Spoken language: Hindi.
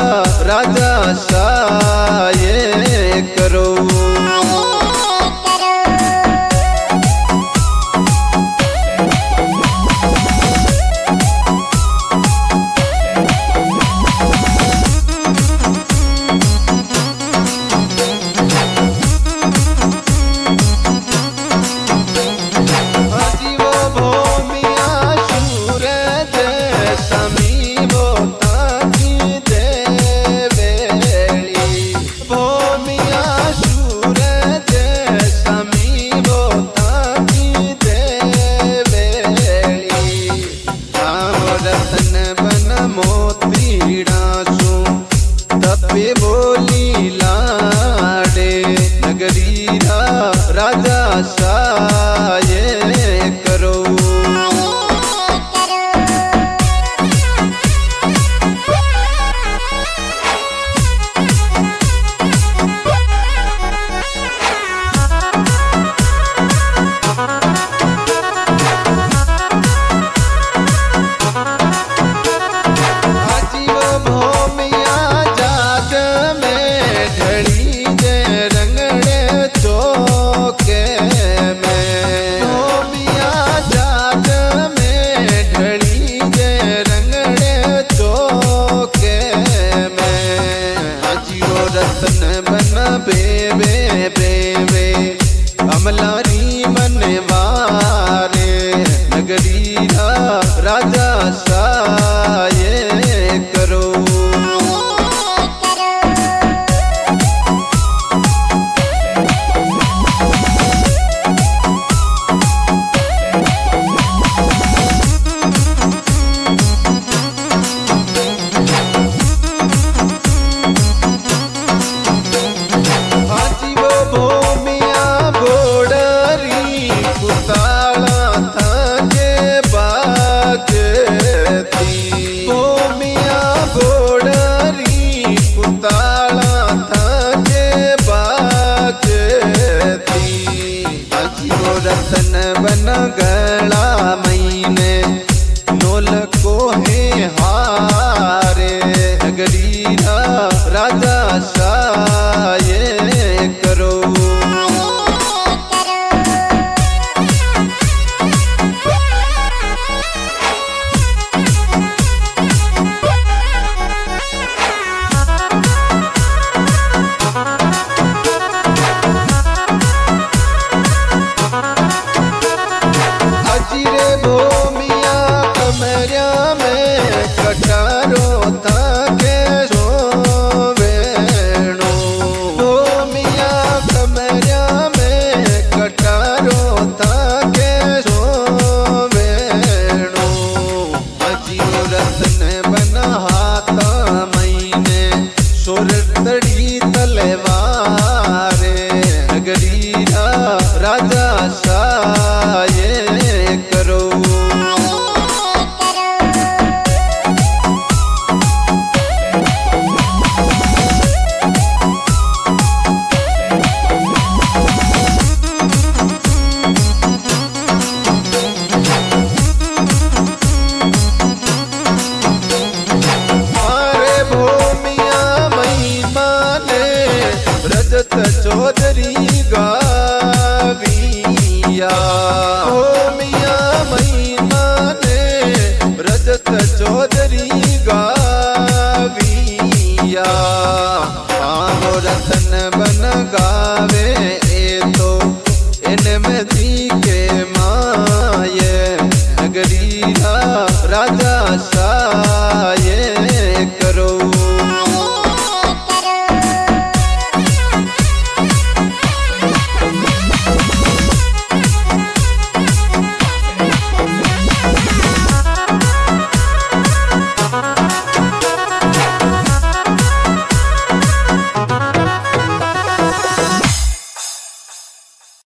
राजा साये करो। तपे बोली लाडे नगरीरा राजा साये करो। बेवे बेवे अमलारी मनवारे नगरीरा राजा साये करो। रतन बन गला महीने नोल को है हारे नगरीरा राजा साये करो। कटारो ताके सोवेणो भूमिया कमरिया में कटारो ताके सोवेणो अजियो रतन बना हाथा महीने सोरतड़ी तलवारे नगरीरा राजा साये करो। चौधरी गाविया ओ मिया महीना ने रजत चौधरी गाविया रतन बन गावे